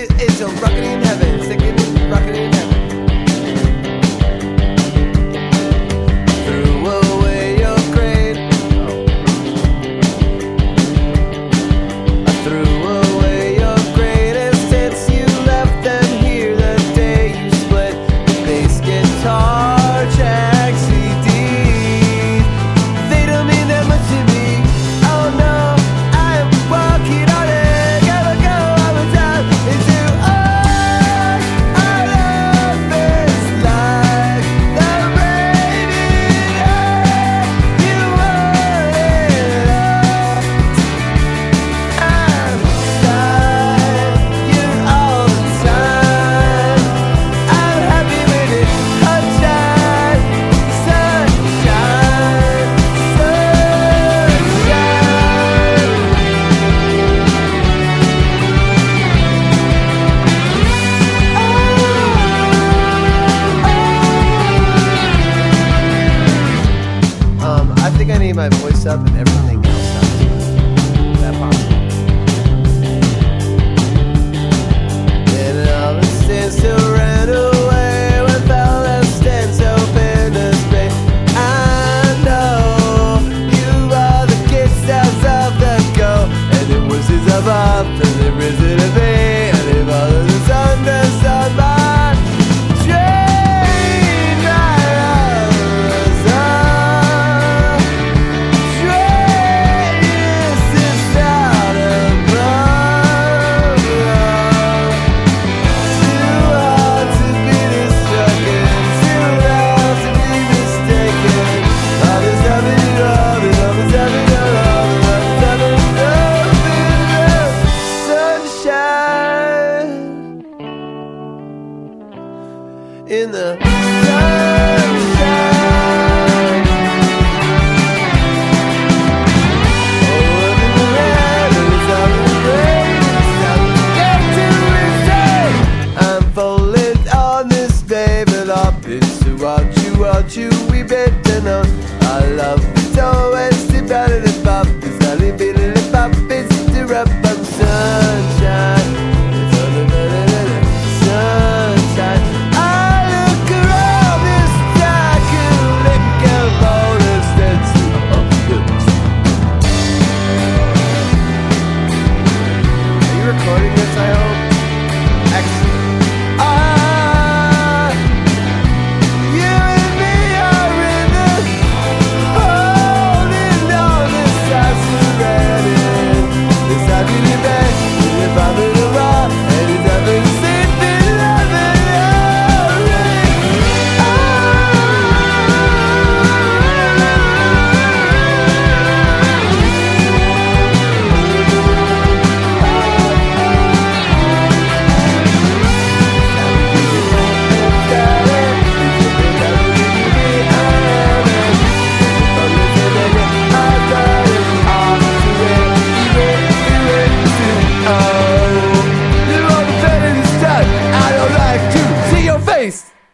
It's a rocket in heaven, sticking it, rocket in heaven. Threw away your grade. I threw away your greatest hits. You left them here the day you split the bass guitar track CDs. They don't mean that much to me. Oh no, I'm walking on it. Gotta go all the time into all our love is like the raining earth. You want it all. I'm inside you all the time. I'm happy with it. Sunshine, sunshine, sunshine. I think I need my voice up and everything else up. Is that possible? And all the stands still ran away with all the stands open to space. I know you are the kids out of the go, and it was his of up, and it risen to be, and if all of the sun does on my train right out of the train is out of love. Too hard to be destructive, too loud to be mistaken. All this having it all, and all this having it all, and all this having it all. Sunshine in the